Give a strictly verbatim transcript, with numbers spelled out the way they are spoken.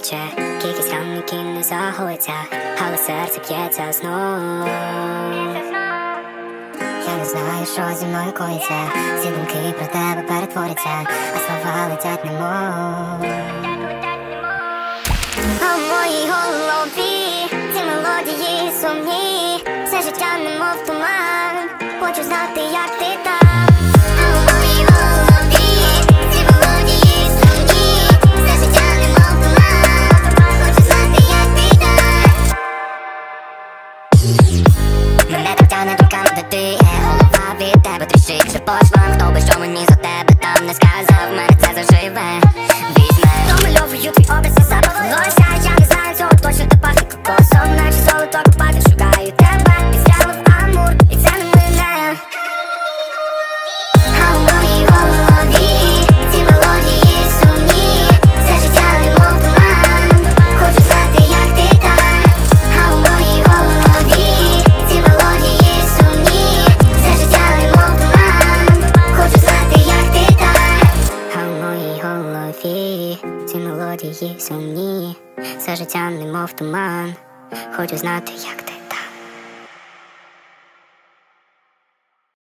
боляче, кількість ран, які не загоїться, але серце п'ється знов. Я не знаю, що зі мною коїться, всі думки про тебе перетворяться, а слова летять немов. А в моїй голові ці мелодії сумні, все життя немов туман, хочу знати, як ти там. А в моїй голові ці мелодії сумні, все життя немов туман, хочу знати, як ти там. Мене так тягне думками, де ти є, голова від тебе тріщить, вже по швам. Хто би що мені за тебе там не сказав, мене це заживе, візьме. Домальовую твій образ і запах волосся, я не знаю цього точно, де пахне кокосом, наче золото купати, шукаю тебе, підстрелив амур, і це не мене. А в моїй голові ці мелодії сумні, все життя немов туман, хочу знати, як ти там. А в моїй голові ці мелодії сумні, все життя немов туман, хочу знати, як ти там. А в моїй голові ці мелодії сумні, все життя немов туман, хочу знати, як ти.